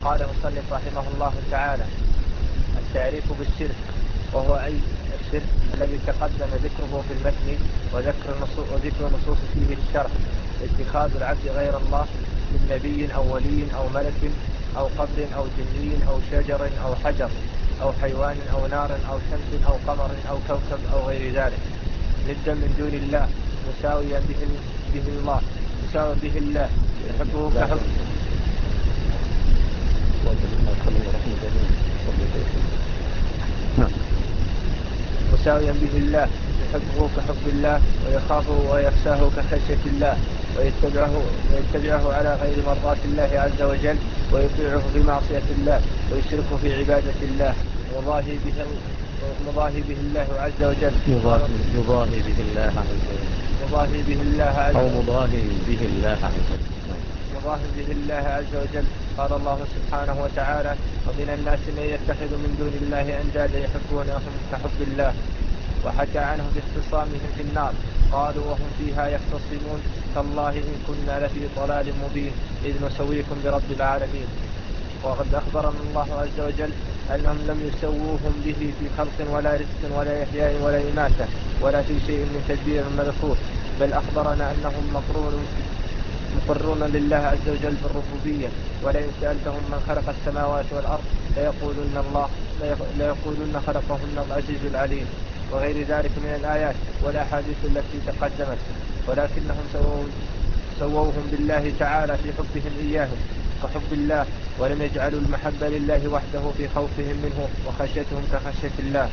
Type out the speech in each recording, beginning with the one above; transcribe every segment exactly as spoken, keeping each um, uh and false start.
قال المصنف رحمه الله تعالى: التعريف بالشرك، وهو أي الشرك الذي تقدم ذكره في المتن وذكر النصوص, وذكر النصوص فيه الشرع، اتخاذ العبد غير الله من نبي أو ولي أو ملك أو قبر أو جني أو شجر أو حجر أو حيوان أو نار أو شمس أو قمر أو كوكب أو غير ذلك، ندا من دون الله مساويا به, به الله مساويا به الله يحبه كحب مساويا به الله يحبه كحب الله ويخافه ويخشاه كخشية الله، ويتبعه, ويتبعه على غير مرضات الله عز وجل، ويطيعه في معصية الله، ويشرك في عبادة الله، ومضاهي به, مضاهي به الله عز وجل مضاهي, مضاهي به الله عز وجل مضاهي به الله عز وجل أو مضاهي به الله عز وجل مضاهي به الله عز وجل. قال الله سبحانه وتعالى: ومن الناس من يتخذ من دون الله أندادا يحبونهم كحب الله. وحكى عنهم باختصامهم في النار، قالوا وهم فيها يختصمون: تالله إن كنا لفي ضلال مبين إذ نسويكم برب العالمين. وقد أخبرنا الله عز وجل أنهم لم يسووهم به في خلق ولا رزق ولا إحياء ولا إماتة ولا في شيء من تدبير ملكوت، بل أخبرنا أنهم مقرون مقرون لله عز وجل بالربوبية. ولئن سألتهم من خلق السماوات والأرض ليقولن الله ليقولن خلقهن العزيز العليم، وغير ذلك من الآيات والأحاديث التي تقدمت. ولكنهم سووا سووهم بالله تعالى في حبهم إياهم كحب الله، ولم يجعلوا المحبة لله وحده في خوفهم منه وخشيتهم كخشية الله،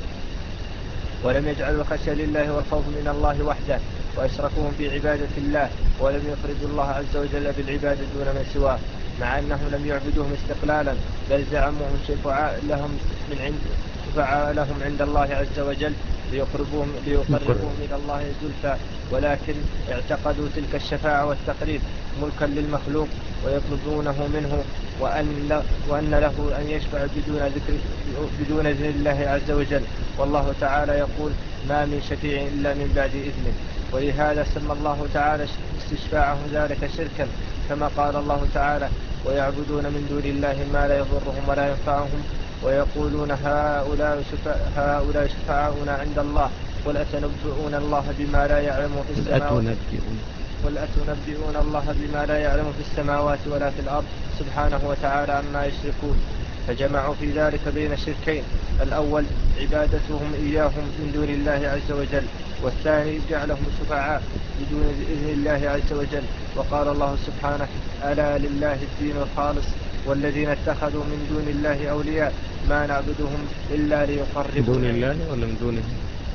ولم يجعلوا الخشية لله والخوف من الله وحده، وأشركوهم في عبادة الله، ولم يفردوا الله عز وجل بالعبادة دون من سواه، مع أنهم لم يعبدوهم استقلالا، بل زعموهم شفعاء لهم من عند شفعاء لهم عند الله عز وجل ليقربوهم ليقربوهم إلى الله زلفى، ولكن اعتقدوا تلك الشفاعة والتقريب ملكا للمخلوق ويطلبونه منه، وأن, وأن له أن يشفع بدون ذكر بدون إذن الله عز وجل. والله تعالى يقول: ما من شفيع إلا من بعد إذنه. ولهذا سمى الله تعالى استشفاعه ذلك شركا، كما قال الله تعالى: ويعبدون من دون الله ما لا يضرهم ولا ينفعهم ويقولون هؤلاء هؤلاء شفعاؤنا عند الله قل أتنبئون الله بما لا يعلم في السماوات قل أتنبئون الله بما لا يعلم في السماوات ولا في الأرض سبحانه وتعالى عما يشركون. فجمعوا في ذلك بين الشركين: الأول عبادتهم إياهم من دون الله عز وجل، والثاني جعلهم شفعاء بدون إذن الله عز وجل. وقال الله سبحانه: ألا لله الدين الخالص والذين اتخذوا من دون الله أولياء ما نعبدهم إلا ليقربوا من دون الله ولا من دونه؟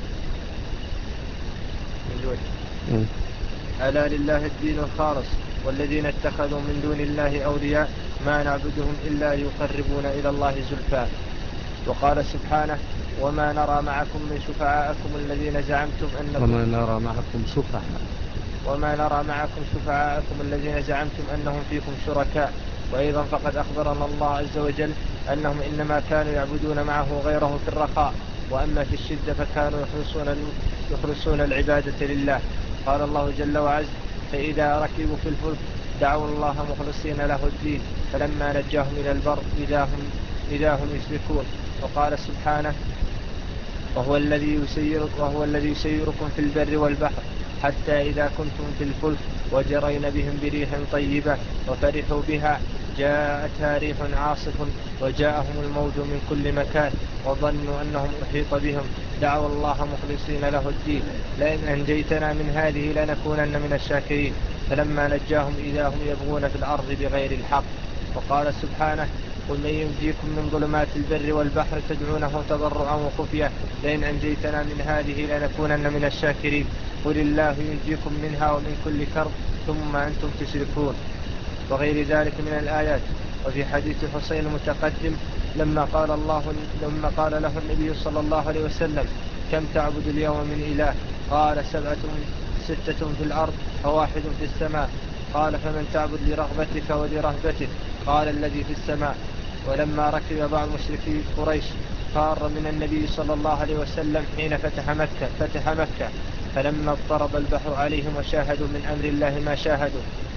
من دونه. ألا لله الدين الخالص والذين اتخذوا من دون الله أولياء ما نعبدهم إلا ليقربونا إلى الله زلفى. وقال سبحانه: وما نرى معكم من شفعاءكم الذين زعمتم أنكم وما نرى معكم شفعاء وما نرى معكم شفعاءكم الذين زعمتم أنهم فيكم شركاء. وأيضا فقد أخبرنا الله عز وجل أنهم إنما كانوا يعبدون معه غيره في الرخاء، وأما في الشدة فكانوا يخلصون, يخلصون العبادة لله. قال الله جل وعز: فإذا ركبوا في الفلك دعوا الله مخلصين له الدين فلما نجاهم إلى البر إذا هم, إذا هم يشركون. وقال سبحانه: وهو الذي يسير وهو الذي يسيركم في البر والبحر حتى إذا كنتم في الفلك وجرين بهم بريح طيبة وفرحوا بها جاءتها ريح عاصف وجاءهم الموج من كل مكان وظنوا أنهم أحيط بهم دعوا الله مخلصين له الدين لئن أنجيتنا من هذه لنكونن من الشاكرين فلما نجاهم إذا هم يبغون في الأرض بغير الحق. وقال سبحانه: قل من ينجيكم من ظلمات البر والبحر تدعونه تضرعا وخفية لئن أنجيتنا من هذه لنكونن من الشاكرين قل الله ينجيكم منها ومن كل كرب ثم أنتم تشركون. وغير ذلك من الآيات. وفي حديث حسين المتقدم لما قال, الله لما قال له النبي صلى الله عليه وسلم: كم تعبد اليوم من إله؟ قال: سبعة ستة في الأرض وواحد في السماء. قال: فمن تعبد لرغبتك ولرهبتك؟ قال: الذي في السماء. ولما ركب بعض مشركي قريش فار من النبي صلى الله عليه وسلم حين فتح مكة, فتح مكة فلما اضطرب البحر عليهم وشاهدوا من أمر الله ما شاهدوا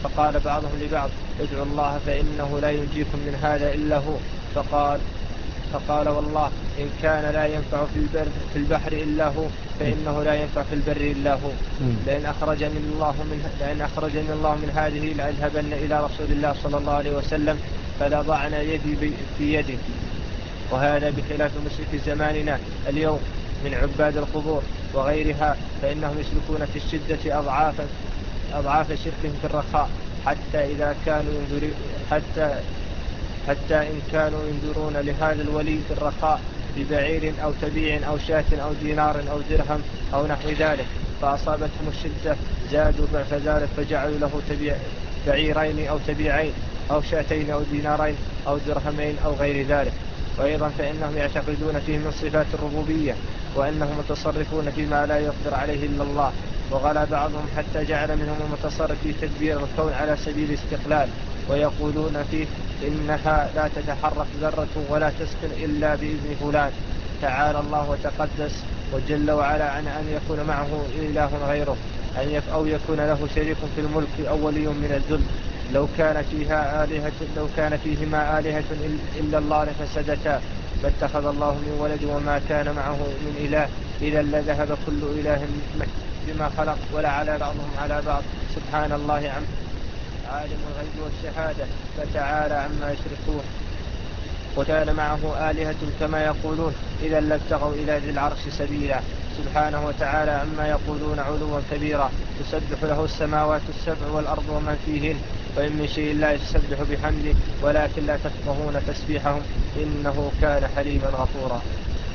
فقال بعضهم لبعض ادعوا الله فإنه لا ينجيكم من هذا إلا هو. فقال فقال والله إن كان لا ينفع في البر في البحر إلا هو فإنه لا ينفع في البر إلا هو. لأن أخرجني الله من لأن أخرجني الله من هذه لأذهبن إلى رسول الله صلى الله عليه وسلم فلضعن يدي في يده. وهذا بخلاف مشرك زماننا اليوم من عباد القبور وغيرها، فإنهم يشركون في الشدة أضعاف أضعاف شركهم في الرخاء، حتى إذا كانوا ينذرون حتى حتى إن كانوا ينذرون لهذا الولي في الرخاء ببعير أو تبيع أو شاة أو دينار أو درهم أو نحو ذلك، فأصابتهم الشدة زادوا ضعف ذلك فجعلوا له تبيع بعيرين أو تبيعين أو شاتين أو دينارين أو درهمين أو غير ذلك. وأيضا فإنهم يعتقدون فيه من صفات الربوبية وأنهم متصرفون فيما لا يقدر عليه إلا الله. وغلا بعضهم حتى جعل منهم المتصرف في تدبير الكون على سبيل الاستقلال، ويقولون فيه إنها لا تتحرك ذرة ولا تسكن إلا بإذن فلان. تعالى الله وتقدس وجل وعلا عن أن يكون معه إله غيره أو يكون له شريك في الملك أو ولي من الذل. لو كان فيها آلهة لو كان فيهما آلهة إلا الله لفسدتا، ما اتخذ الله من ولد وما كان معه من إله، إذا لذهب كل إله بما خلق ولا على بعضهم على بعض. سبحان الله عن عالم الغيب والشهادة فتعالى عما يشركون. وكان معه آلهة كما يقولون إذا لابتغوا إلى ذي العرش سبيلا. سبحانه وتعالى عما يقولون علوا كبيرا، تسبح له السماوات السبع والأرض ومن فيهن، وإن من شيء لا يسبح بحمده ولكن لا تفقهون تسبيحهم إنه كان حليما غفورا.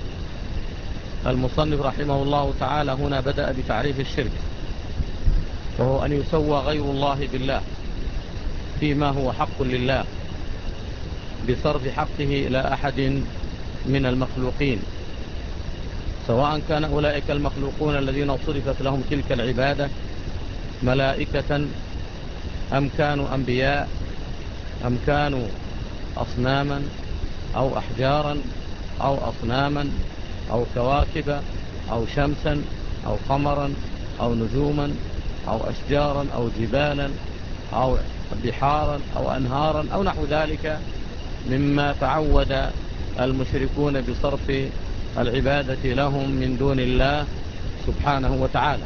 المصنف رحمه الله تعالى هنا بدأ بتعريف الشرك، وهو أن يسوى غير الله بالله فيما هو حق لله بصرف حقه إلى أحد من المخلوقين، سواء كان أولئك المخلوقون الذين صرفت لهم تلك العبادة ملائكة أم كانوا أنبياء أم كانوا أصناما أو أحجارا أو أصناما أو كواكب أو شمسا أو قمرا أو نجوما أو أشجارا أو جبالا أو بحارا أو أنهارا أو نحو ذلك مما تعود المشركون بصرف العبادة لهم من دون الله سبحانه وتعالى.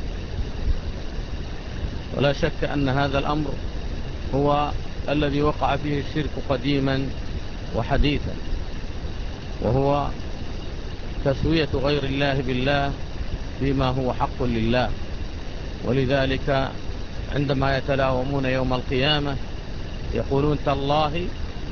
ولا شك أن هذا الأمر هو الذي وقع فيه الشرك قديما وحديثا، وهو تسوية غير الله بالله فيما هو حق لله. ولذلك عندما يتلاومون يوم القيامة يقولون تالله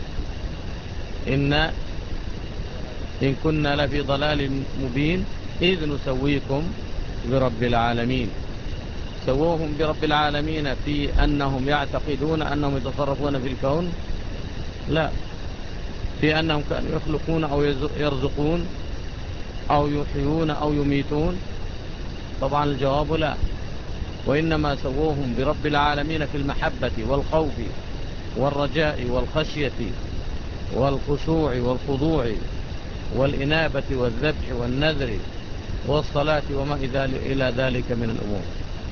إن إن كنا لفي ضلال مبين إذ نسويكم برب العالمين. سووهم برب العالمين في أنهم يعتقدون أنهم يتصرفون في الكون؟ لا، في أنهم كانوا يخلقون أو يرزقون أو يحيون أو يميتون؟ طبعا الجواب لا، وإنما سووهم برب العالمين في المحبة والخوف والرجاء والخشية والخشوع والخضوع والإنابة والذبح والنذر والصلاة وما إلى ذلك من الأمور.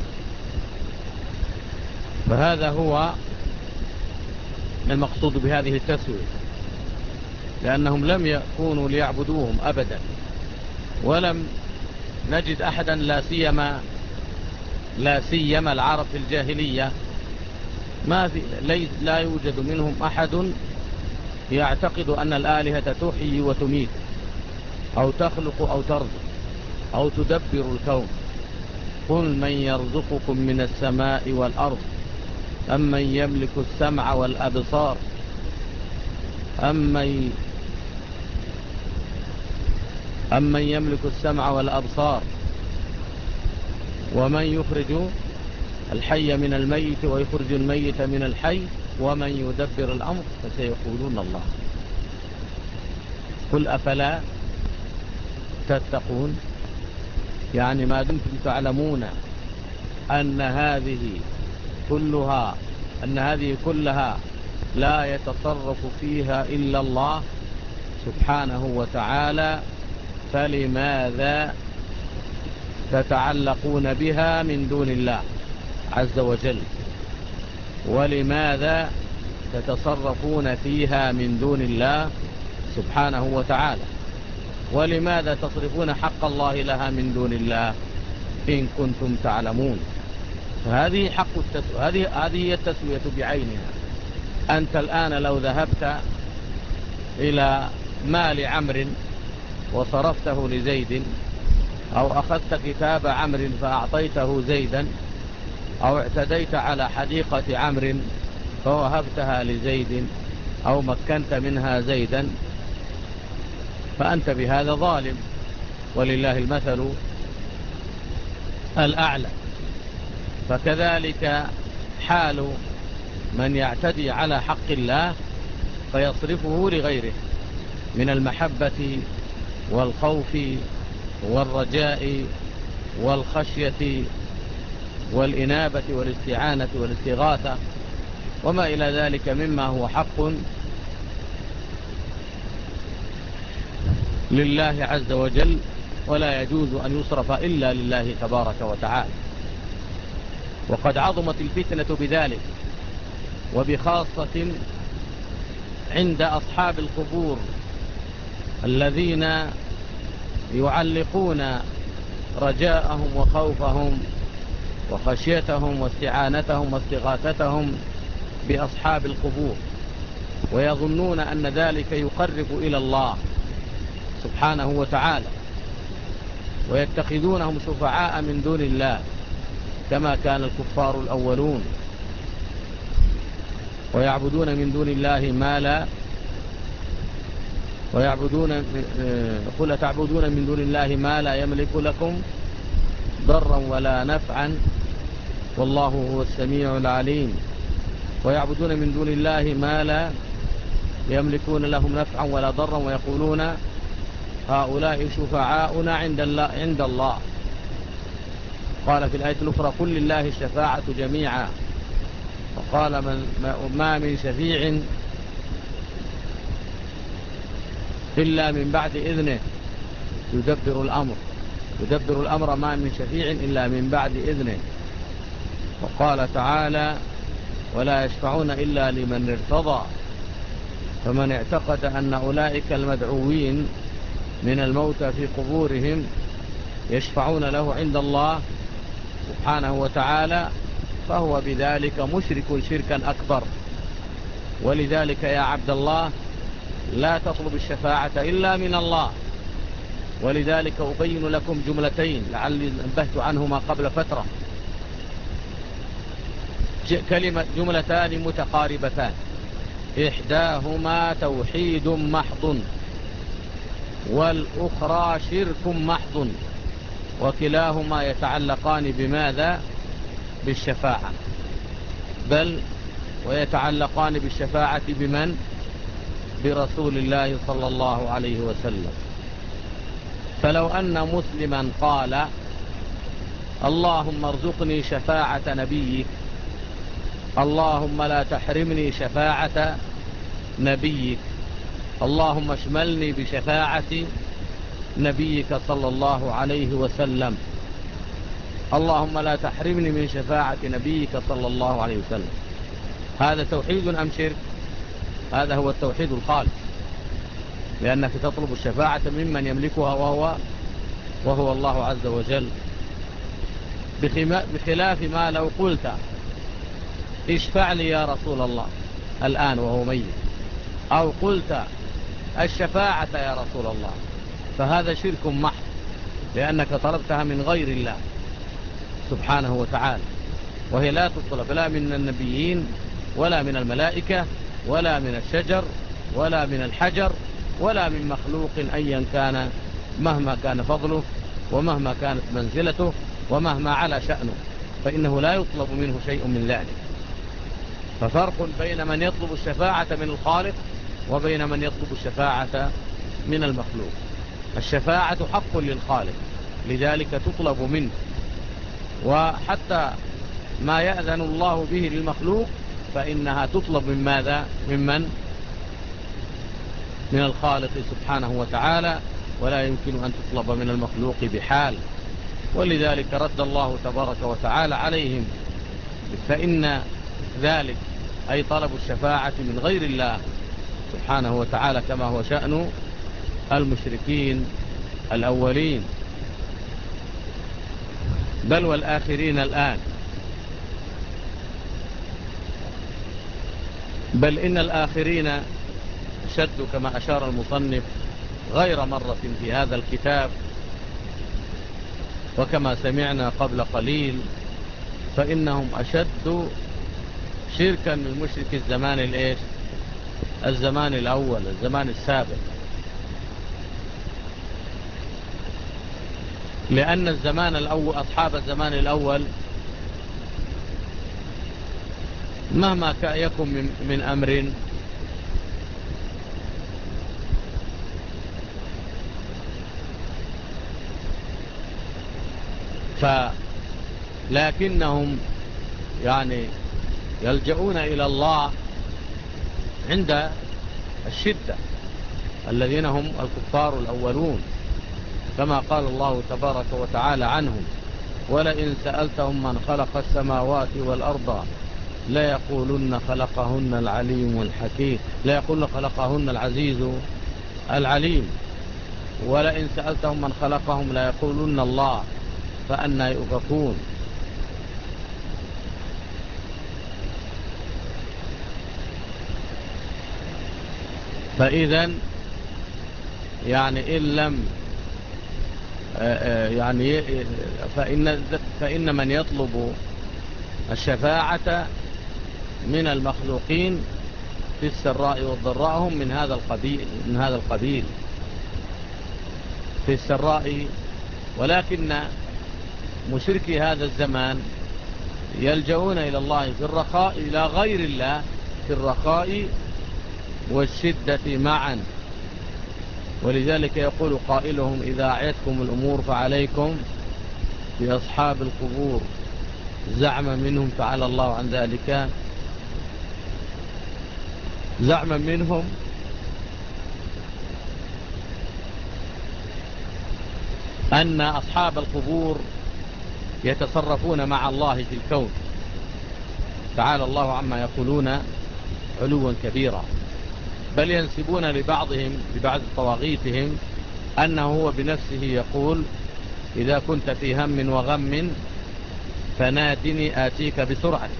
فهذا هو المقصود بهذه التسوية، لأنهم لم يكونوا ليعبدوهم أبدا، ولم نجد أحدا لا سيما لا سيما العرب في الجاهلية ما في لا يوجد منهم أحد يعتقد أن الآلهة تحيي وتميت أو تخلق أو ترزق أو تدبر الكون. قل من يرزقكم من السماء والأرض أمن يملك السمع والأبصار أمن أمن يملك السمع والأبصار ومن يخرج الحي من الميت ويخرج الميت من الحي ومن يدبر الأمر فسيقولون الله. قل أفلا تتقون؟ يعني ما دمتم تعلمون أن هذه كلها أن هذه كلها لا يتصرف فيها إلا الله سبحانه وتعالى، فلماذا تتعلقون بها من دون الله عز وجل؟ ولماذا تتصرفون فيها من دون الله سبحانه وتعالى؟ ولماذا تصرفون حق الله لها من دون الله إن كنتم تعلمون؟ فهذه حق التسوية، هذه هذه هي التسوية بعينها. أنت الآن لو ذهبت إلى مال عمرو وصرفته لزيد، أو أخذت كتاب عمرو فأعطيته زيدا، أو اعتديت على حديقة عمرو فوهبتها لزيد أو مكنت منها زيدا، فأنت بهذا ظالم، ولله المثل الأعلى. فكذلك حال من يعتدي على حق الله فيصرفه لغيره من المحبة والخوف والرجاء والخشية والإنابة والاستعانة والاستغاثة وما إلى ذلك مما هو حق لله عز وجل، ولا يجوز أن يصرف إلا لله تبارك وتعالى. وقد عظمت الفتنة بذلك، وبخاصة عند أصحاب القبور الذين يعلقون رجاءهم وخوفهم وخشيتهم واستعانتهم واستغاثتهم بأصحاب القبور، ويظنون أن ذلك يقرب إلى الله سبحانه وتعالى، ويتخذونهم شفعاء من دون الله كما كان الكفار الأولون، ويعبدون من دون الله ما لا ويعبدون قل تعبدون من دون الله ما لا يملك لكم ضرا ولا نفعا والله هو السميع العليم، ويعبدون من دون الله ما لا يملكون لهم نفعا ولا ضرا، ويقولون هؤلاء شفعاؤنا عند الله عند الله. قال في الآية الأخرى قل لله الشفاعة جميعا، وقال من ما من شفيع إلا من بعد إذنه يدبر الأمر يدبر الأمر ما من شفيع إلا من بعد إذنه. وقال تعالى ولا يشفعون إلا لمن ارتضى. فمن اعتقد أن أولئك المدعوين من الموتى في قبورهم يشفعون له عند الله سبحانه وتعالى فهو بذلك مشرك شركا أكبر. ولذلك يا عبد الله لا تطلب الشفاعة إلا من الله. ولذلك أبين لكم جملتين لعلي نبهت عنهما قبل فترة، كلمة جملتان متقاربتان، إحداهما توحيد محض والأخرى شرك محض، وكلاهما يتعلقان بماذا؟ بالشفاعة، بل ويتعلقان بالشفاعة بمن؟ برسول الله صلى الله عليه وسلم. فلو أن مسلما قال اللهم ارزقني شفاعة نبيك، اللهم لا تحرمني شفاعة نبيك، اللهم اشملني بشفاعة نبيك صلى الله عليه وسلم، اللهم لا تحرمني من شفاعة نبيك صلى الله عليه وسلم، هذا توحيد أم شرك؟ هذا هو التوحيد الخالص، لأنك تطلب الشفاعة ممن يملكها وهو وهو الله عز وجل، بخلاف ما لو قلت اشفع لي يا رسول الله الآن وهو ميت، أو قلت الشفاعة يا رسول الله، فهذا شرك محض، لأنك طلبتها من غير الله سبحانه وتعالى، وهي لا تطلب لا من النبيين ولا من الملائكة ولا من الشجر ولا من الحجر ولا من مخلوق أيا كان، مهما كان فضله ومهما كانت منزلته ومهما على شأنه، فإنه لا يطلب منه شيء من ذلك. ففرق بين من يطلب الشفاعة من الخالق وبين من يطلب الشفاعة من المخلوق. الشفاعة حق للخالق، لذلك تطلب منه، وحتى ما يأذن الله به للمخلوق فإنها تطلب من ماذا؟ ممن؟ من الخالق سبحانه وتعالى، ولا يمكن أن تطلب من المخلوق بحال. ولذلك رد الله تبارك وتعالى عليهم، فإن ذلك، أي طلب الشفاعة من غير الله سبحانه وتعالى، كما هو شأن المشركين الأولين بل والآخرين الآن. بل إن الآخرين أشد كما أشار المصنف غير مرة في هذا الكتاب، وكما سمعنا قبل قليل فإنهم أشد شركا من مشرك الزمان الإيش الزمان الأول، الزمان السابق، لأن الزمان الأول أصحاب الزمان الأول مهما يكن من, من أمر فلكنهم يعني يلجؤون إلى الله عند الشدة، الذين هم الكفار الأولون، كما قال الله تبارك وتعالى عنهم: ولئن سألتهم من خلق السماوات والأرض ليقولن خلقهن العليم الحكيم، ليقولن خلقهن العزيز العليم، ولئن سألتهم من خلقهم ليقولن الله فأنى يؤفكون. فإذا يعني إن لم يعني فإن, فإن من يطلب الشفاعة من المخلوقين في السراء والضراء هم من هذا القبيل من هذا القبيل في السراء، ولكن مشركي هذا الزمان يلجؤون إلى الله في الرخاء، إلى غير الله في الرخاء والشدة معا. ولذلك يقول قائلهم: إذا أعيتكم الأمور فعليكم بأصحاب القبور، زعما منهم تعالى الله عن ذلك، زعما منهم أن أصحاب القبور يتصرفون مع الله في الكون، تعالى الله عما يقولون علوا كبيرا. بل ينسبون لبعضهم لبعض طواغيتهم أنه هو بنفسه يقول: إذا كنت في هم وغم فنادني آتيك بسرعة.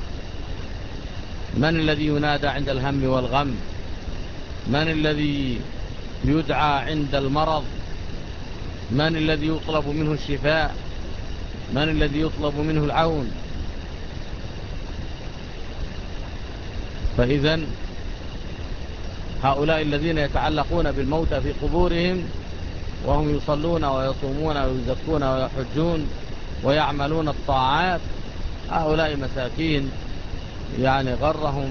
من الذي ينادى عند الهم والغم؟ من الذي يدعى عند المرض؟ من الذي يطلب منه الشفاء؟ من الذي يطلب منه العون؟ فإذا هؤلاء الذين يتعلقون بالموتى في قبورهم وهم يصلون ويصومون ويزكون ويحجون ويعملون الطاعات، هؤلاء مساكين يعني غرهم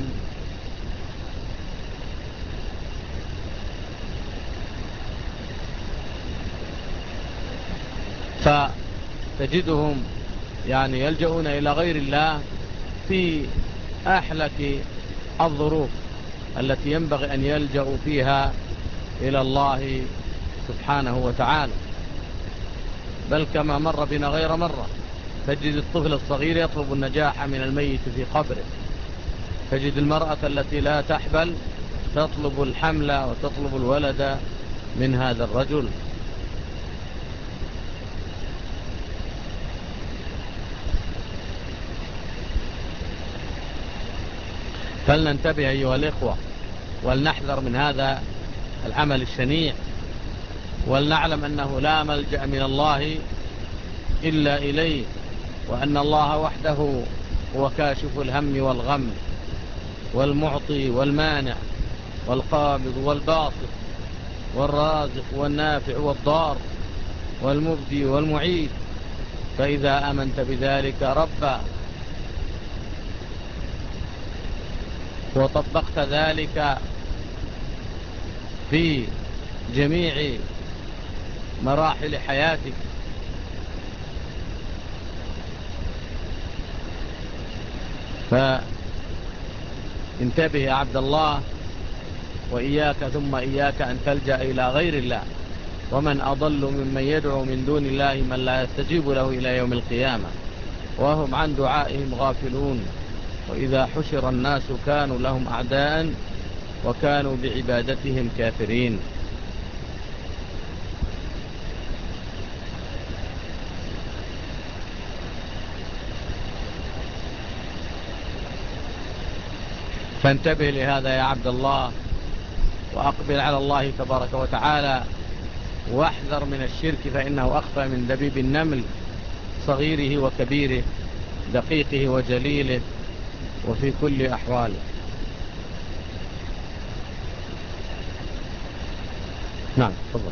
فتجدهم يعني يلجؤون إلى غير الله في أحلك الظروف التي ينبغي أن يلجأوا فيها إلى الله سبحانه وتعالى. بل كما مر بنا غير مرة، تجد الطفل الصغير يطلب النجاح من الميت في قبره، تجد المرأة التي لا تحبل تطلب الحمل وتطلب الولد من هذا الرجل. فلننتبه أيها الإخوة، ولنحذر من هذا العمل الشنيع، ولنعلم أنه لا ملجأ من الله إلا إليه، وأن الله وحده هو كاشف الهم والغم والمعطي والمانع والقابض والباسط والرازق والنافع والضار والمبدي والمعيد. فإذا آمنت بذلك ربا وطبقت ذلك في جميع مراحل حياتك فانتبه يا عبد الله، وإياك ثم إياك أن تلجأ إلى غير الله. ومن أضل ممن يدعو من دون الله من لا يستجيب له إلى يوم القيامة وهم عن دعائهم غافلون. وإذا حشر الناس كانوا لهم أعداء وكانوا بعبادتهم كافرين. فانتبه لهذا يا عبد الله، وأقبل على الله تبارك وتعالى، واحذر من الشرك فإنه أخفى من دبيب النمل، صغيره وكبيره، دقيقه وجليله، وفي كل أحواله. نعم تفضل.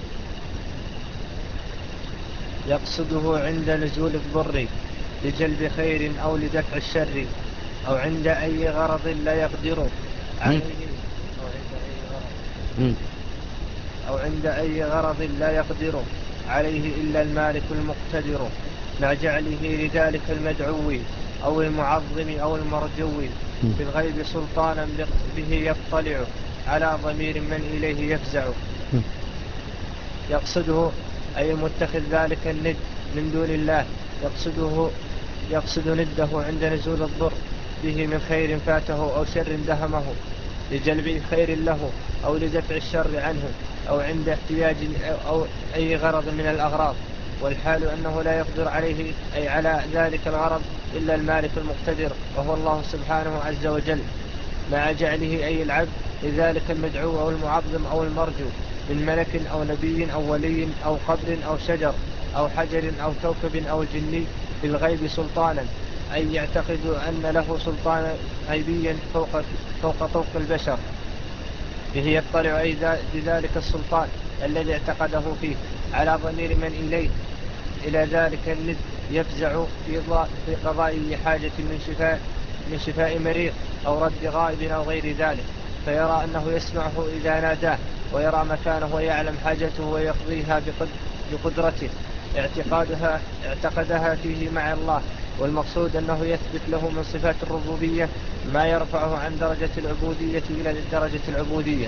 يقصده عند نزول الضر لجلب خير أو لدفع الشر، أو عند أي غرض لا يقدر عليه، أو عند أي غرض أو عند أي غرض لا يقدر عليه إلا المالك المقتدر، مع جعله لذلك المدعو أو المعظم أو المرجو في الغيب سلطانا به يطلع على ضمير من إليه يفزع. يقصده أي المتخذ ذلك الند من دون الله، يقصده يقصد نده عند نزول الضر به من خير فاته أو شر دهمه، لجلب خير له أو لدفع الشر عنه، أو عند احتياج أو أي غرض من الأغراض، والحال أنه لا يقدر عليه أي على ذلك الغرض إلا المالك المقتدر، وهو الله سبحانه عز وجل، مع جعله أي العبد لذلك المدعو أو المعظم أو المرجو من ملك أو نبي أو ولي أو قبر أو شجر أو حجر أو كوكب أو جني في الغيب سلطانا، أي يعتقد أن له سلطانا غيبيا فوق, فوق طوق البشر، به يطلع أي بذلك السلطان الذي اعتقده فيه على ضمير من إليه إلى ذلك الند يفزع في قضاء حاجة من شفاء, من شفاء مريض أو رد غائب أو غير ذلك، فيرى أنه يسمعه إذا ناداه، ويرى مكانه ويعلم حاجته ويقضيها بقدرته، اعتقادها اعتقدها فيه مع الله. والمقصود أنه يثبت له من صفات الربوبية ما يرفعه عن درجة العبودية إلى درجة العبودية،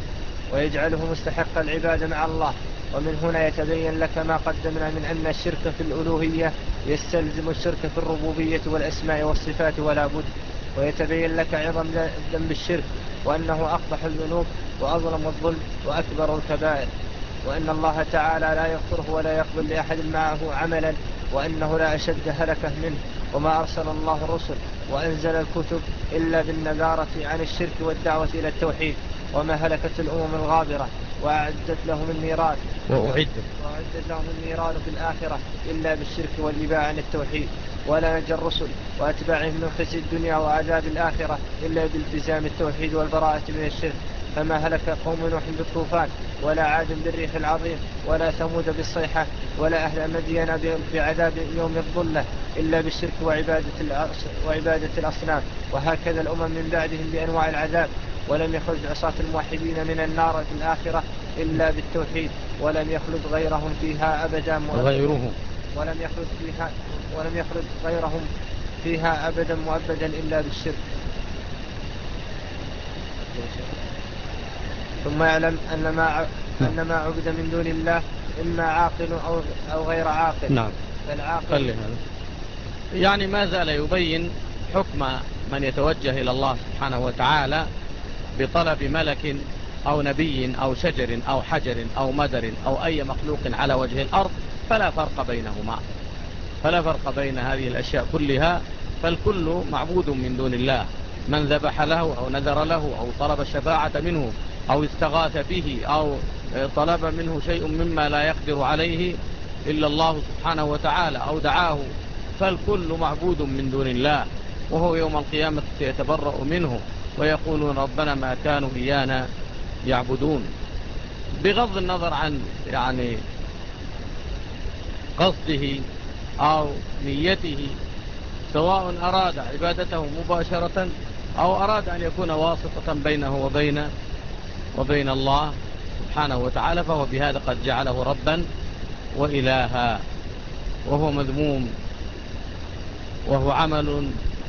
ويجعله مستحق العبادة مع الله. ومن هنا يتبين لك ما قدمنا من أن الشرك في الألوهية يستلزم الشرك في الربوبية والأسماء والصفات ولا بد، ويتبين لك عظم ذنب الشرك، وأنه أقبح الذنوب وأظلم الظلم وأكبر الكبائر، وأن الله تعالى لا يغفره ولا يقبل لأحد معه عملا، وأنه لا أشد هلكه منه. وما أرسل الله الرسل وأنزل الكتب إلا بالنذارة عن الشرك والدعوة إلى التوحيد، وما هلكت الأمم الغابرة وأعدت لهم النيران وأعدت وأعدت لهم النيران في الآخرة إلا بالشرك والإباء عن التوحيد، ولا نجى الرسل وأتباعهم من خزي الدنيا وعذاب الآخرة إلا بالتزام التوحيد والبراءة من الشرك. فما هلك قوم نوح بالطوفان، ولا عاد بالريح العظيم، ولا ثمود بالصيحة، ولا أهل مدين بعذاب يوم الظلة إلا بالشرك وعبادة, وعبادة الأصنام. وهكذا الأمم من بعدهم بأنواع العذاب، ولم يخرج عصاة الموحدين من النار في الآخرة إلا بالتوحيد، ولم يخلد غيرهم فيها أبدا غيرهم ولم يخلد فيها ولم يخلد غيرهم فيها أبدا مؤبدا إلا بالشرك. ثم يعلم أن ما أن ما عبد من دون الله إما عاقل أو أو غير عاقل. نعم. فالعاقل يعني ما زال يبين حكم من يتوجه إلى الله سبحانه وتعالى بطلب ملك أو نبي أو شجر أو حجر أو مدر أو أي مخلوق على وجه الأرض، فلا فرق بينهما، فلا فرق بين هذه الأشياء كلها، فالكل معبود من دون الله. من ذبح له أو نذر له أو طلب الشفاعة منه أو استغاث به أو طلب منه شيء مما لا يقدر عليه إلا الله سبحانه وتعالى أو دعاه، فالكل معبود من دون الله، وهو يوم القيامة سيتبرأ منه ويقولون ربنا ما كانوا إيانا يعبدون، بغض النظر عن يعني قصده أو نيته، سواء أراد عبادته مباشرة أو أراد أن يكون واسطة بينه وبين وبين الله سبحانه وتعالى، فهو بهذا قد جعله ربا وإلها، وهو مذموم، وهو عمل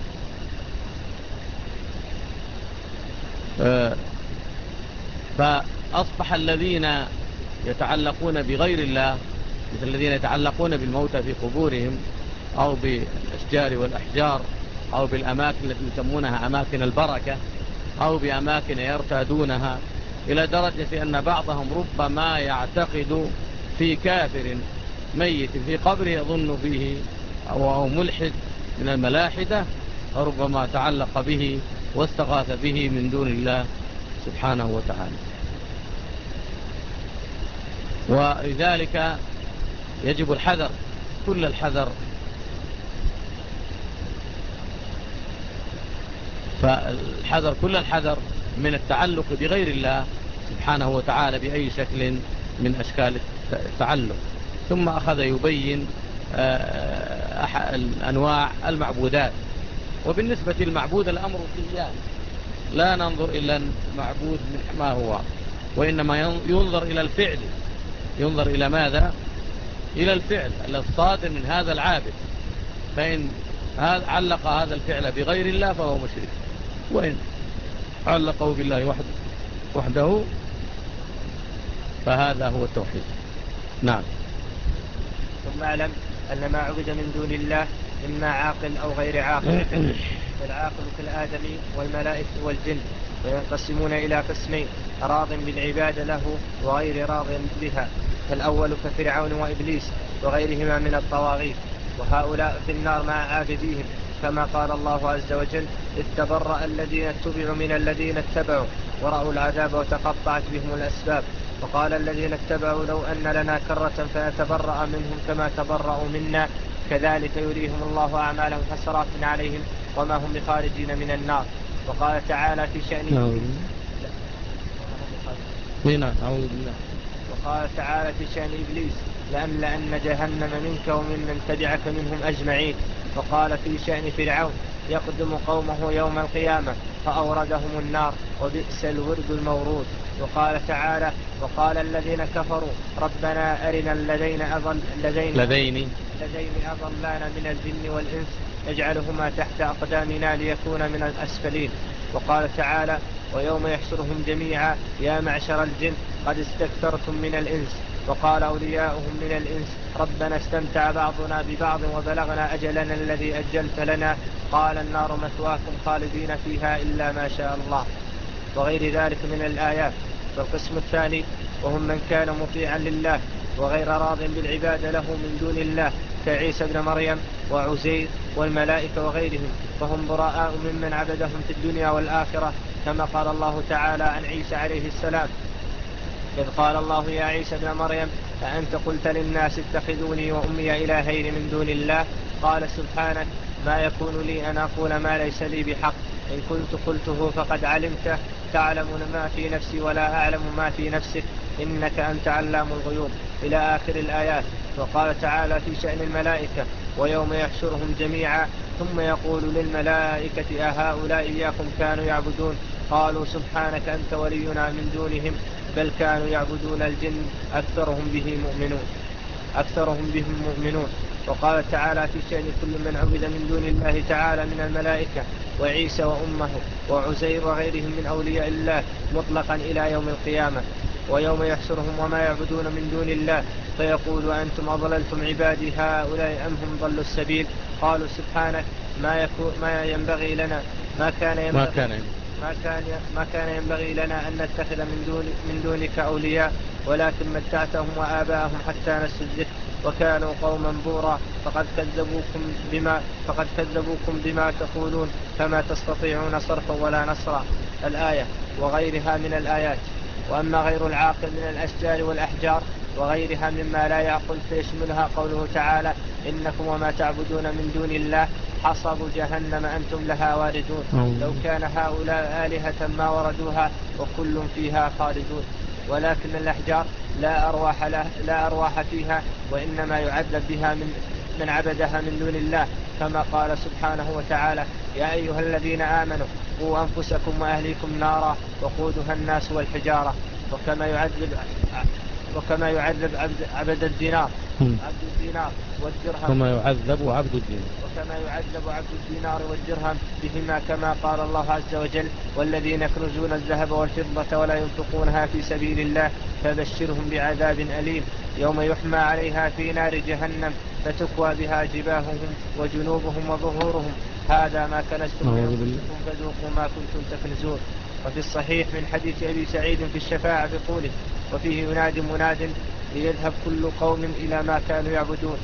فأصبح الذين يتعلقون بغير الله مثل الذين يتعلقون بالموتى في قبورهم أو بالأشجار والأحجار أو بالأماكن التي يسمونها أماكن البركة أو بأماكن يرتادونها، إلى درجة أن بعضهم ربما يعتقد في كافر ميت في قبره يظن فيه أو ملحد من الملاحدة، ربما تعلق به واستغاث به من دون الله سبحانه وتعالى. ولذلك يجب الحذر كل الحذر، فالحذر كل الحذر من التعلق بغير الله سبحانه وتعالى بأي شكل من أشكال التعلق. ثم أخذ يبين أنواع المعبودات. وبالنسبة للمعبود الأمر فيه يعني لا ننظر إلى المعبود من ما هو، وإنما ينظر إلى الفعل. ينظر إلى ماذا؟ إلى الفعل الصادر من هذا العابد، فإن علق هذا الفعل بغير الله فهو مشرك، وإن علقه بالله وحده, وحده فهذا هو التوحيد. نعم. ثم اعلم أن ما عبد من دون الله إما عاقل أو غير عاقل، فالعاقل كالآدمي والملائكة والجن، وينقسمون إلى قسمين: راض بالعبادة له وغير راض بها، فالأول كفرعون وإبليس وغيرهما من الطواغيت، وهؤلاء في النار مع عابديهم، كما قال الله عز وجل: إذ تبرأ الذين اتبعوا من الذين اتبعوا ورأوا العذاب وتقطعت بهم الأسباب، وقال الذين اتبعوا لو أن لنا كرة فنتبرأ منهم كما تبرأوا منا كذلك يريهم الله أعمالهم حسرات عليهم وما هم بخارجين من النار. وقال تعالى في شأن وقال تعالى في شأن إبليس: لأملأن جهنم منك وممن تبعك منهم أجمعين. وقال في شأن فرعون: يقدم قومه يوم القيامة فأوردهم النار وبئس الورد المورود. وقال تعالى: وقال الذين كفروا ربنا أرنا الذين أضل الذين لذين الذين أضلانا من الجن والإنس نجعلهما تحت أقدامنا ليكون من الأسفلين. وقال تعالى: ويوم يحشرهم جميعا يا معشر الجن قد استكثرتم من الإنس. وقال أولياؤهم من الإنس: ربنا استمتع بعضنا ببعض وبلغنا أجلنا الذي أجلت لنا قال النار مثواكم خالدين فيها إلا ما شاء الله. وغير ذلك من الآيات. والقسم الثاني وهم من كان مطيعا لله وغير راض بالعبادة له من دون الله كعيسى ابن مريم وعزير والملائكة وغيرهم، فهم براء ممن عبدهم في الدنيا والآخرة، كما قال الله تعالى عن عيسى عليه السلام: إذ قال الله يا عيسى ابن مريم أأنت قلت للناس اتخذوني وأمي إلهين من دون الله قال سبحانك ما يكون لي أن أقول ما ليس لي بحق، إن كنت قلته فقد علمته تعلم ما في نفسي ولا أعلم ما في نفسك إنك أنت علام الغيوب، إلى آخر الآيات. وقال تعالى في شأن الملائكة: ويوم يحشرهم جميعا ثم يقول للملائكة أهؤلاء إياكم كانوا يعبدون قالوا سبحانك أنت ولينا من دونهم بل كانوا يعبدون الجن أكثرهم به مؤمنون أكثرهم بهم مؤمنون. وقال تعالى في شأن كل من عبد من دون الله تعالى من الملائكة وعيسى وأمه وعزير وغيرهم من أولياء الله مطلقا إلى يوم القيامة: ويوم يحشرهم وما يعبدون من دون الله فيقول أنتم أضللتم عبادي هؤلاء أم هم ضلوا السبيل قالوا سبحانك ما, ما ينبغي لنا ما كان ينبغي ما كان ما كان ما كان ينبغي لنا أن نتخذ من دون من دونك أولياء ولكن متعتهم وآباءهم حتى نسوا الذكر وكانوا قوما بورا فقد كذبوكم بما فقد كذبوكم بما تقولون فما تستطيعون صرفا ولا نصرا. الآية وغيرها من الآيات. وأما غير العاقل من الأشجار والأحجار وغيرها مما لا يعقل فيشملها قوله تعالى: إنكم وما تعبدون من دون الله حصب جهنم أنتم لها واردون لو كان هؤلاء آلهة ما وردوها وكل فيها خالدون. ولكن الأحجار لا أرواح, لا أرواح فيها وإنما يعذب بها من, من عبدها من دون الله، كما قال سبحانه وتعالى: يا أيها الذين آمنوا قوا أنفسكم وأهليكم نارا وقودها الناس والحجارة. وكما يعذب وكما يعذب عبد, عبد الدينار عبد الدينار والدرهم كما يعذب عبد الدينار وكما يعذب عبد الدينار والدرهم بهما، كما قال الله عز وجل: والذين يكنزون الذهب والفضة ولا ينفقونها في سبيل الله فبشرهم بعذاب أليم يوم يحمى عليها في نار جهنم فتكوى بها جباههم وجنوبهم وظهورهم هذا ما كنزتم لأنفسكم فذوقوا ما كنتم تكنزون. وفي الصحيح من حديث أبي سعيد في الشفاعة بقوله: وفيه ينادي مناد ليذهب كل قوم إلى ما كانوا يعبدون،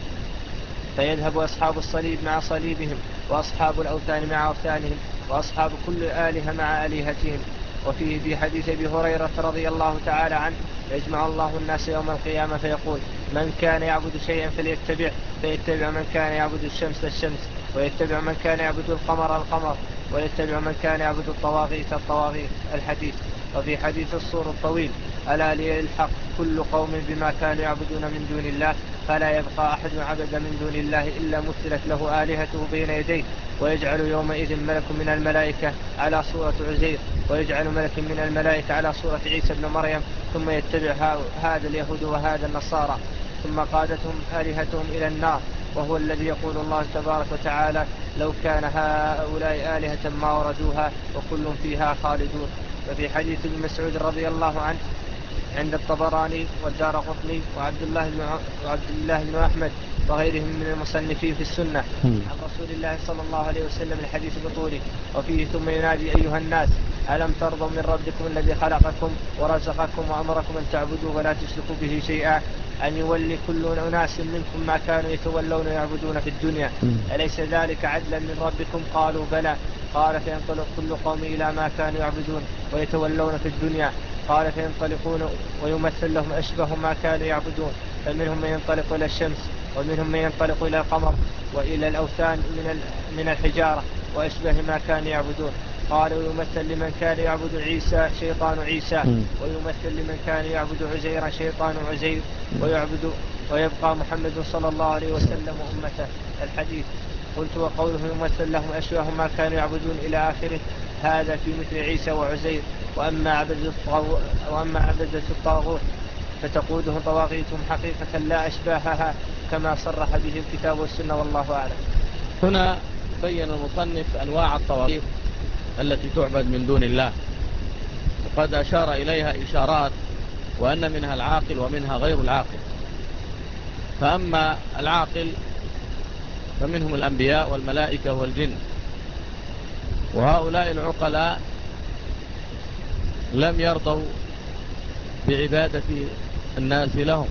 فيذهب أصحاب الصليب مع صليبهم، وأصحاب الأوثان مع أوثانهم، وأصحاب كل آلهة مع آلهتهم. وفيه في حديث أبي هريرة رضي الله تعالى عنه: يجمع الله الناس يوم القيامة فيقول: من كان يعبد شيئا فليتبع، فيتبع من كان يعبد الشمس الشمس، ويتبع من كان يعبد القمر القمر، ويتبع من كان يعبد الطواغيت الطواغيت. الحديث. وفي حديث الصور الطويل: ألا ليلحق كل قوم بما كانوا يعبدون من دون الله، فلا يبقى أحد عبد من دون الله إلا مثلت له آلهته بين يديه، ويجعل يومئذ ملك من الملائكة على صورة عزير، ويجعل ملك من الملائكة على صورة عيسى بن مريم، ثم يتبع هذا اليهود وهذا النصارى، ثم قادتهم آلهتهم إلى النار. وهو الذي يقول الله تبارك وتعالى: لو كان هؤلاء آلهة ما وردوها وكل فيها خالدون. وفي حديث ابن مسعود رضي الله عنه عند الطبراني والدارقطني وعبد الله بن وعبد الله بن أحمد وغيرهم من المصنفين في السنة عن رسول الله صلى الله عليه وسلم الحديث بطوله. وفيه: ثم ينادي: أيها الناس، ألم ترضوا من ربكم الذي خلقكم ورزقكم وأمركم أن تعبدوه ولا تشركوا به شيئا، أن يولي كل أناس منكم ما كانوا يتولون يعبدون في الدنيا، أليس ذلك عدلا من ربكم؟ قالوا: بلى. قال: فينطلق كل قوم إلى ما كانوا يعبدون ويتولون في الدنيا. قال: فينطلقون ويمثل لهم أشبه ما كانوا يعبدون، فمنهم من ينطلق إلى الشمس، ومنهم من ينطلق إلى القمر وإلى الأوثان من من الحجارة وأشبه ما كانوا يعبدون. قال: ويمثل لمن كان يعبد عيسى شيطان عيسى، ويمثل لمن كان يعبد عزيرا شيطان عزير، ويعبد ويبقى محمد صلى الله عليه وسلم وأمته. الحديث. قلت: وقوله يمثل لهم أشبه ما كانوا يعبدون إلى آخره، هذا في مثل عيسى وعزير. وأما عبدة الطاغوت, وأما عبدة الطاغوت فتقودهم طواغيتهم حقيقة لا أشباهها، كما صرح به الكتاب والسنة، والله أعلم. هنا بين المصنف أنواع الطواغيت التي تعبد من دون الله، وقد أشار إليها إشارات، وأن منها العاقل ومنها غير العاقل. فأما العاقل فمنهم الأنبياء والملائكة والجن، وهؤلاء العقلاء لم يرضوا بعبادة الناس لهم،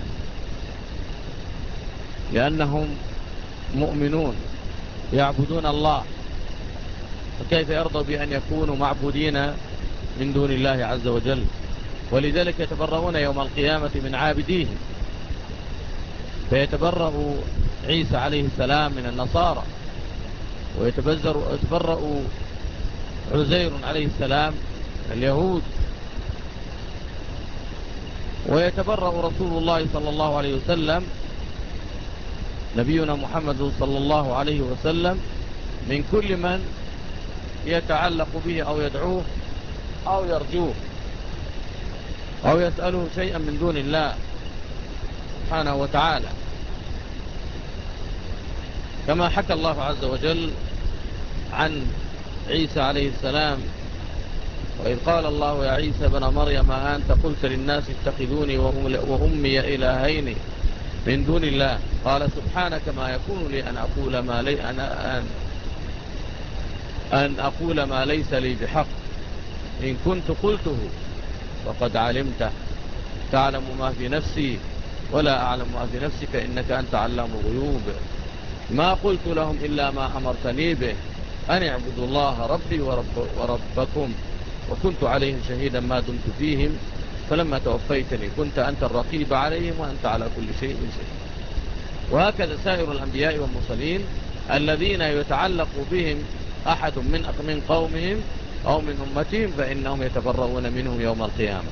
لأنهم مؤمنون يعبدون الله، فكيف يرضوا بأن يكونوا معبودين من دون الله عز وجل؟ ولذلك يتبرؤون يوم القيامة من عابديهم، فيتبرأ عيسى عليه السلام من النصارى، ويتبرأ عزير عليه السلام من اليهود، ويتبرأ رسول الله صلى الله عليه وسلم نبينا محمد صلى الله عليه وسلم من كل من يتعلق به أو يدعوه أو يرجوه أو يسأله شيئا من دون الله سبحانه وتعالى، كما حكى الله عز وجل عن عيسى عليه السلام: وإذ قال الله يا عيسى بن مريم أنت قلت للناس اتخذوني وأمي إلهين من دون الله، قال سبحانك ما يكون لي أن أقول ما لي أنا أن, أن أقول ما ليس لي بحق، إن كنت قلته فقد علمته، تعلم ما في نفسي ولا أعلم ما في نفسك إنك أنت علام الغيوب، ما قلت لهم إلا ما أمرتني به أن اعبدوا الله ربي ورب وربكم، وكنت عليهم شهيدا ما دمت فيهم، فلما توفيتني كنت أنت الرقيب عليهم وأنت على كل شيء شهيد. وهكذا سائر الأنبياء والمرسلين الذين يتعلق بهم أحد من من قومهم أو من أمتهم فإنهم يتبرؤون منهم يوم القيامة.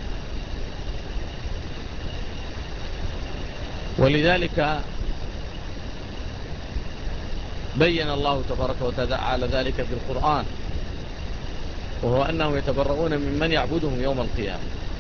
ولذلك بين الله تبارك وتعالى ذلك في القرآن، وهو أنهم يتبرؤون ممن يعبدهم يوم القيامة.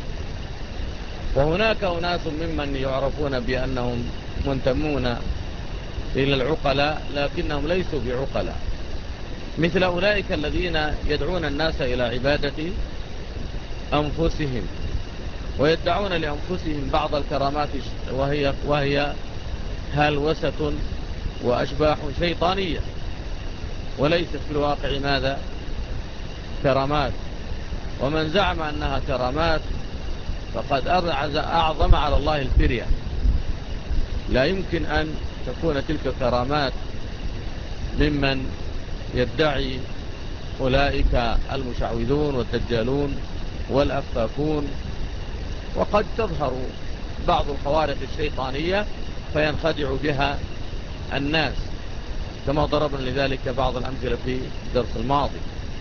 وهناك أناس ممن يعرفون بأنهم منتمون إلى العقلاء لكنهم ليسوا بعقلاء، مثل أولئك الذين يدعون الناس إلى عبادة أنفسهم، ويدعون لأنفسهم بعض الكرامات وهي, وهي هلوسة وأشباح شيطانية، وليست في الواقع ماذا؟ كرامات. ومن زعم أنها كرامات فقد أعظم على الله الفرية. لا يمكن أن تكون تلك كرامات ممن يدعي أولئك المشعوذون والدجالون والأفاكون. وقد تظهر بعض الخوارق الشيطانية فينخدع بها الناس، كما ضربنا لذلك بعض الأمثلة في الدرس الماضي.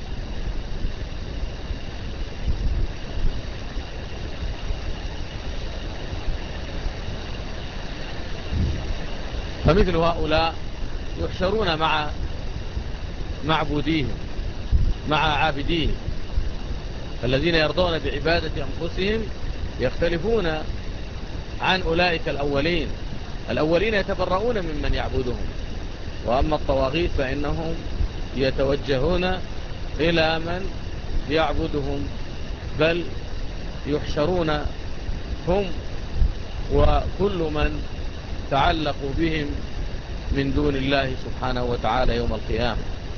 فمثل هؤلاء يحشرون مع معبوديهم، مع عابديهم. الذين يرضون بعبادة أنفسهم يختلفون عن أولئك الأولين. الأولين يتبرؤون ممن يعبدهم، وأما الطواغيت فإنهم يتوجهون إلى من يعبدهم، بل يحشرون هم وكل من تعلقوا بهم من دون الله سبحانه وتعالى يوم القيامة.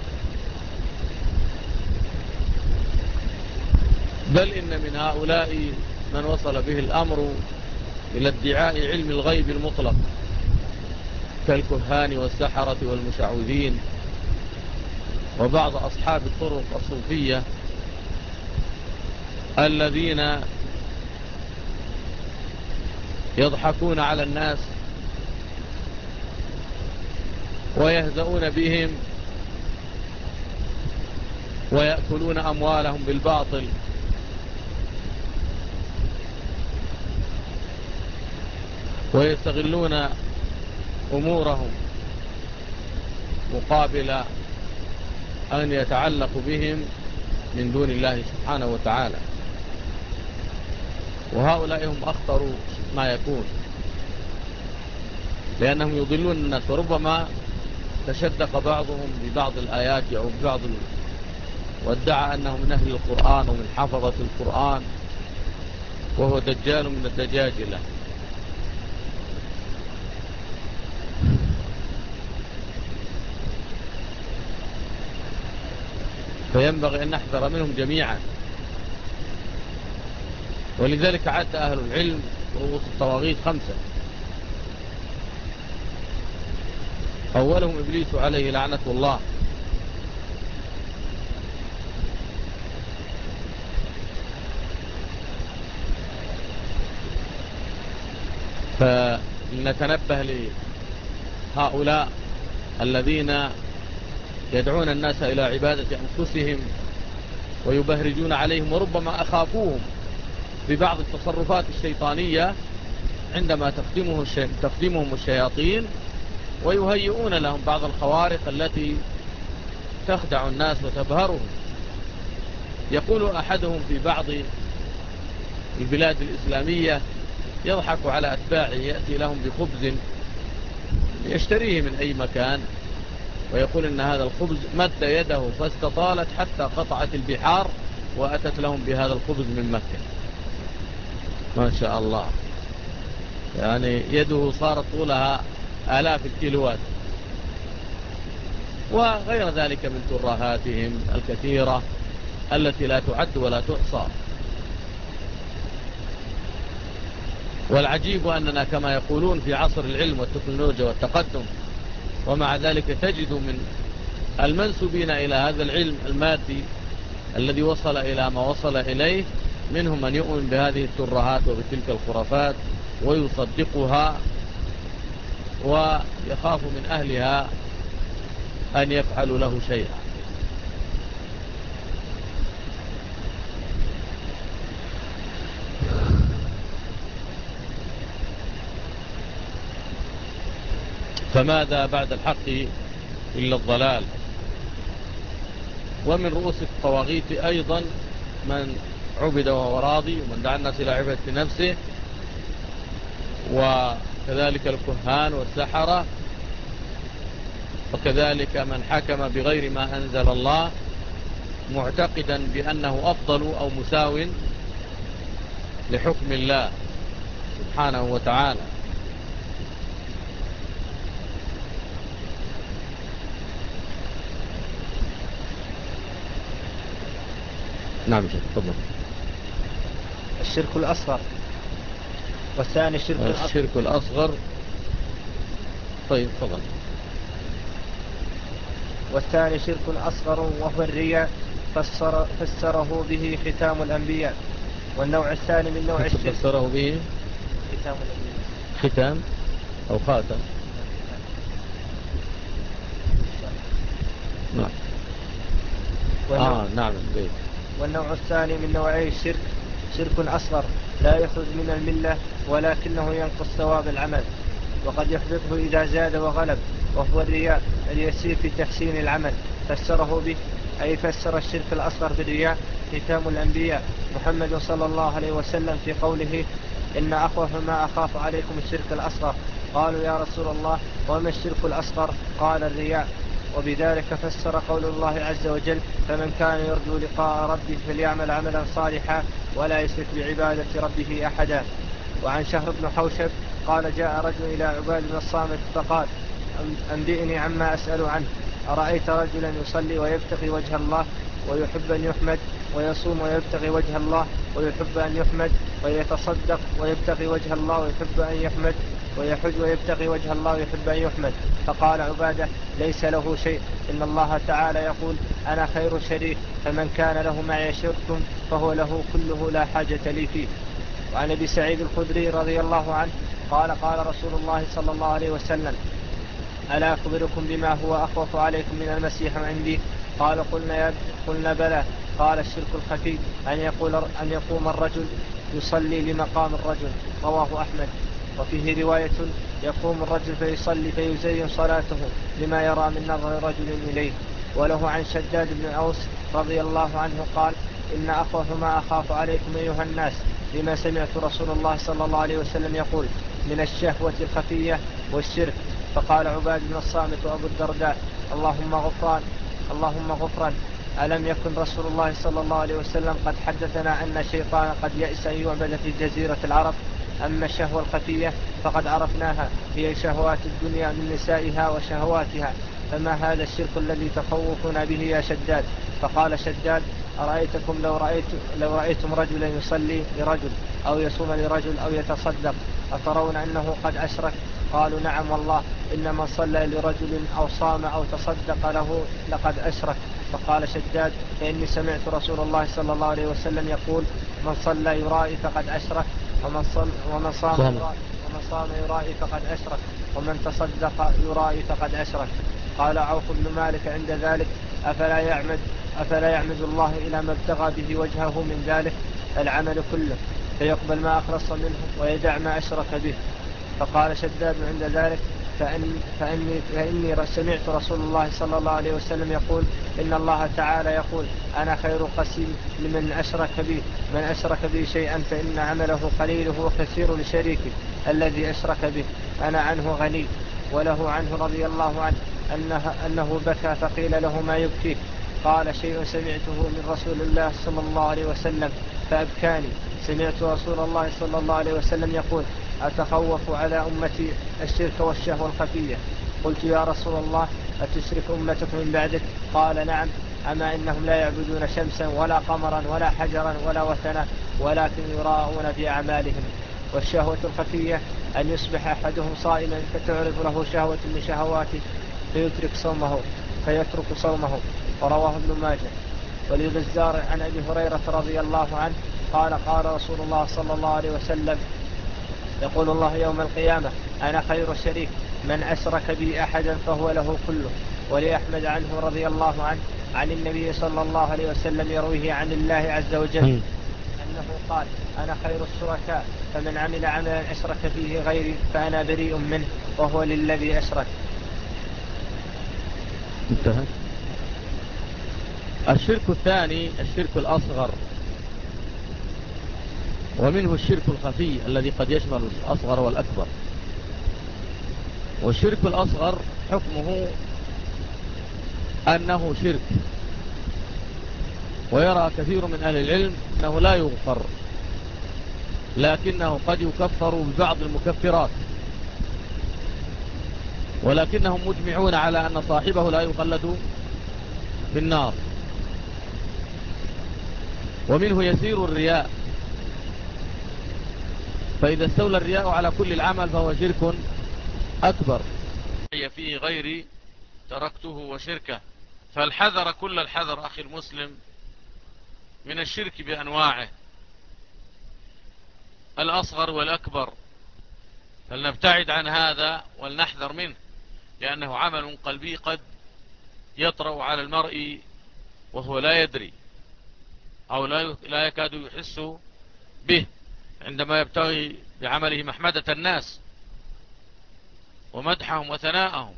بل إن من هؤلاء من وصل به الأمر إلى ادعاء علم الغيب المطلق كالكهان والسحرة والمشعوذين وبعض أصحاب الطرق الصوفية الذين يضحكون على الناس ويهزؤون بهم ويأكلون أموالهم بالباطل، ويستغلون أمورهم مقابل أن يتعلق بهم من دون الله سبحانه وتعالى. وهؤلاء هم أخطر ما يكون، لأنهم يضلون الناس. وربما تشدق بعضهم ببعض الآيات أو ببعض ال... وادعى أنه من أهل القرآن ومن حفظة القرآن، وهو دجال من الدجاجلة. فينبغي أن نحذر منهم جميعا. ولذلك عد أهل العلم رؤوس الطواغيت خمسة. أولهم إبليس عليه لعنة الله، فلنتنبه لهؤلاء الذين يدعون الناس إلى عبادة أنفسهم ويبهرجون عليهم، وربما أخافوهم ببعض التصرفات الشيطانية عندما تخدمهم الشياطين، ويهيئون لهم بعض الخوارق التي تخدع الناس وتبهرهم. يقول أحدهم في بعض البلاد الإسلامية يضحك على أتباعه، يأتي لهم بخبز يشتريه من أي مكان ويقول إن هذا الخبز مد يده فاستطالت حتى قطعت البحار وأتت لهم بهذا الخبز من مكة. ما شاء الله، يعني يده صارت طولها آلاف الكيلوات. وغير ذلك من ترهاتهم الكثيرة التي لا تعد ولا تحصى. والعجيب أننا كما يقولون في عصر العلم والتكنولوجيا والتقدم، ومع ذلك تجد من المنسوبين إلى هذا العلم المادي الذي وصل إلى ما وصل إليه منهم من يؤمن بهذه الترهات وبتلك الخرافات ويصدقها، ويخاف من أهلها أن يفعلوا له شيئا. فماذا بعد الحق إلا الضلال. ومن رؤوس الطواغيت أيضا من عبد وهو راضي، ومن دعا الناس إلى عبادة نفسه، وكذلك الكهان والسحرة، وكذلك من حكم بغير ما أنزل الله معتقدا بأنه أفضل أو مساو لحكم الله سبحانه وتعالى. نعم شيخ تفضل. الشرك الأصغر، والثاني شرك الأصغر. الشرك الأصغر. طيب تفضل. والثاني شرك أصغر وهو الرياء، فسر فسره به ختام الأنبياء. والنوع الثاني من نوع الشرك فسره به ختام الأنبياء. ختام أو خاتم. نعم. والنوع, آه نعم. والنوع الثاني من نوعي الشرك شرك أصغر لا يخرج من الملة، ولكنه ينقص ثواب العمل وقد يحبطه إذا زاد وغلب، وهو الرياء اليسير في تحسين العمل. فسره به أي فسر الشرك الأصغر بالرياء ختام الأنبياء محمد صلى الله عليه وسلم في قوله إن أخوف ما أخاف عليكم الشرك الأصغر. قالوا يا رسول الله وما الشرك الأصغر؟ قال الرياء. وبذلك فسر قول الله عز وجل فمن كان يرجو لقاء ربه فليعمل عملا صالحا ولا يشرك بعبادة ربه أحدا. وعن شهر بن حوشب قال جاء رجل إلى عباد بن الصامت فقال أنبئني عما أسأل عنه. أرأيت رجلا يصلي ويبتغي وجه الله ويحب أن يحمد، ويصوم ويبتغي وجه الله ويحب أن يحمد، ويتصدق ويبتغي وجه الله ويحب أن يحمد، ويحج ويبتغي وجه الله ويحب أن يحمد. فقال عبادة ليس له شيء، إن الله تعالى يقول أنا خير شريك، فمن كان له معي شرك فهو له كله لا حاجة لي فيه. وعن أبي سعيد الخدري رضي الله عنه قال قال رسول الله صلى الله عليه وسلم ألا أخبركم بما هو أخوف عليكم من المسيح عندي؟ قال قلنا, قلنا بلى. قال الشرك الخفي أن, يقول أن يقوم الرجل يصلي لمقام الرجل. رواه أحمد. وفيه رواية يقوم الرجل فيصلي فيزين صلاته لما يرى من نظر رجل إليه. وله عن شداد بن أوس رضي الله عنه قال إن أخوف ما أخاف عليكم أيها الناس لما سمعت رسول الله صلى الله عليه وسلم يقول من الشهوة الخفية والشرك. فقال عباد بن الصامت وأبو الدرداء اللهم غفران اللهم غفران ألم يكن رسول الله صلى الله عليه وسلم قد حدثنا أن الشيطان قد يأس أن يعبد في جزيرة العرب؟ أما الشهوة الخفية فقد عرفناها هي شهوات الدنيا من نسائها وشهواتها، فما هذا الشرك الذي تخوفنا به يا شداد؟ فقال شداد أرأيتكم لو, رأيت لو رأيتم رجلا يصلي لرجل أو يصوم لرجل أو يتصدق أترون أنه قد أشرك؟ قالوا نعم والله إن من صلى لرجل أو صام أو تصدق له لقد أشرك. فقال شداد فإني سمعت رسول الله صلى الله عليه وسلم يقول من صلى يرائي فقد أشرك، ومن, صل ومن صام يرائي ومن صام يرائي فقد أشرك، ومن تصدق يرائي فقد أشرك. قال عوف بن مالك عند ذلك أفلا يعمد, أفلا يعمد الله إلى ما ابتغى به وجهه من ذلك العمل كله فيقبل ما أخلص منه ويدع ما أشرك به. فقال شداد عند ذلك فإن فإني, فإني سمعت رسول الله صلى الله عليه وسلم يقول إن الله تعالى يقول أنا خير قسيم لمن أشرك بي من أشرك بي شيئا فإن عمله قليله وكثير لشريكه الذي أشرك به أنا عنه غني. وله عنه رضي الله عنه أنه, أنه بكى فقيل له ما يبكيك؟ قال شيء سمعته من رسول الله صلى الله عليه وسلم فأبكاني. سمعت رسول الله صلى الله عليه وسلم يقول أتخوف على أمتي الشرك والشهوة الخفية. قلت يا رسول الله أتشرك أمتك من بعدك؟ قال نعم، أما إنهم لا يعبدون شمسا ولا قمرا ولا حجرا ولا وثنا ولكن يراءون بأعمالهم. والشهوة الخفية أن يصبح أحدهم صائما فتعرض له شهوة من شهواته فيترك صومه فيترك صومه. ورواه ابن ماجه. وللبزار عن أبي هريرة رضي الله عنه قال قال رسول الله صلى الله عليه وسلم يقول الله يوم القيامة أنا خير شريك من أشرك بي أحدا فهو له كله. ولأحمد عنه رضي الله عنه عن النبي صلى الله عليه وسلم يرويه عن الله عز وجل أنه قال أنا خير الشركاء فمن عمل عملا أشرك فيه غيري فأنا بريء منه وهو للذي أشرك. انتهى. الشرك الثاني الشرك الأصغر، ومنه الشرك الخفي الذي قد يشمل الأصغر والأكبر. والشرك الأصغر حكمه أنه شرك، ويرى كثير من أهل العلم أنه لا يغفر، لكنه قد يكفر ببعض المكفرات، ولكنهم مجمعون على أن صاحبه لا يخلد في النار. ومنه يسير الرياء، فإذا استولى الرياء على كل العمل فهو شرك أكبر. فيه غيري تركته وشركه، فالحذر كل الحذر أخي المسلم من الشرك بأنواعه الأصغر والأكبر، فلنبتعد عن هذا ولنحذر منه، لأنه عمل قلبي قد يطرأ على المرء وهو لا يدري أو لا يكاد يحس به، عندما يبتغي بعمله محمدة الناس ومدحهم وثناءهم.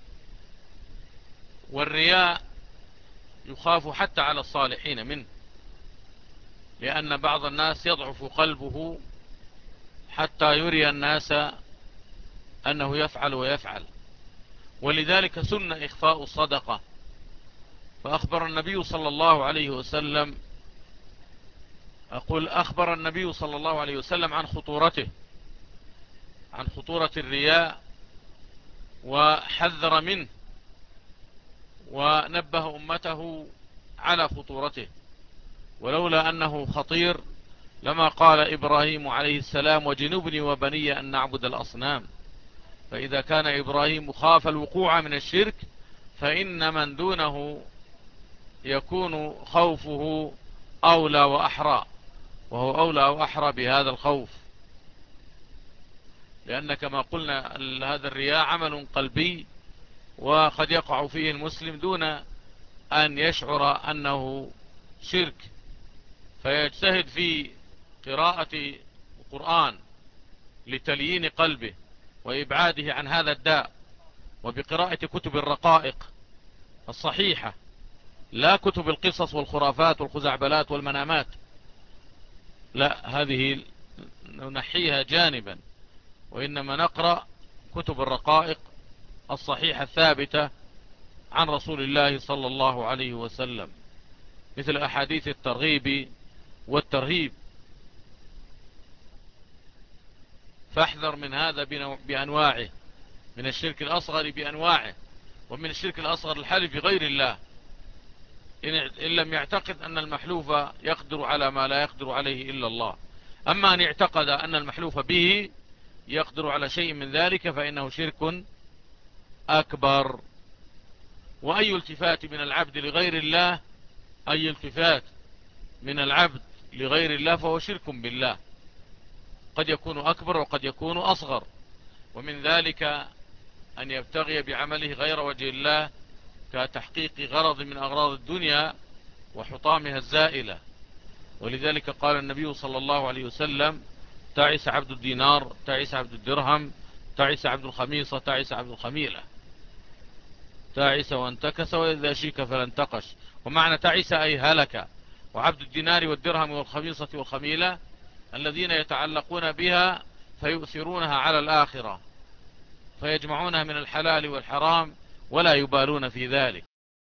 والرياء يخاف حتى على الصالحين منه، لأن بعض الناس يضعف قلبه حتى يري الناس أنه يفعل ويفعل، ولذلك سن إخفاء الصدقة. فأخبر النبي صلى الله عليه وسلم أقول أخبر النبي صلى الله عليه وسلم عن خطورته، عن خطورة الرياء، وحذر منه ونبه أمته على خطورته. ولولا أنه خطير لما قال إبراهيم عليه السلام وجنبني وبني أن نعبد الأصنام. فإذا كان إبراهيم خاف الوقوع من الشرك، فإن من دونه يكون خوفه أولى وأحرى، وهو أولى وأحرى بهذا الخوف، لأن كما قلنا هذا الرياء عمل قلبي، وقد يقع فيه المسلم دون أن يشعر أنه شرك، فيجتهد في قراءة القرآن لتليين قلبه وإبعاده عن هذا الداء، وبقراءة كتب الرقائق الصحيحة، لا كتب القصص والخرافات والخزعبلات والمنامات، لا، هذه ننحيها جانبا، وإنما نقرأ كتب الرقائق الصحيحة الثابتة عن رسول الله صلى الله عليه وسلم، مثل أحاديث الترغيب والترهيب. فاحذر من هذا بأنواعه، من الشرك الأصغر بأنواعه، ومن الشرك الأصغر الحلف بغير الله إن لم يعتقد أن المحلوف يقدر على ما لا يقدر عليه إلا الله. أما أن يعتقد أن المحلوف به يقدر على شيء من ذلك فإنه شرك أكبر. وأي التفات من العبد لغير الله، أي التفات من العبد لغير الله فهو شرك بالله، قد يكون أكبر وقد يكون أصغر. ومن ذلك أن يبتغي بعمله غير وجه الله كتحقيق غرض من أغراض الدنيا وحطامها الزائلة. ولذلك قال النبي صلى الله عليه وسلم: تعس عبد الدينار، تعس عبد الدرهم، تعس عبد الخميصة، تعس عبد الخميلة. تعس وانتكس وإذا شيك فلانتقش. ومعنى تعس أي هلك. وعبد الدينار والدرهم والخميصة والخميلة الذين يتعلقون بها فيؤثرونها على الآخرة، فيجمعونها من الحلال والحرام ولا يبالون في ذلك.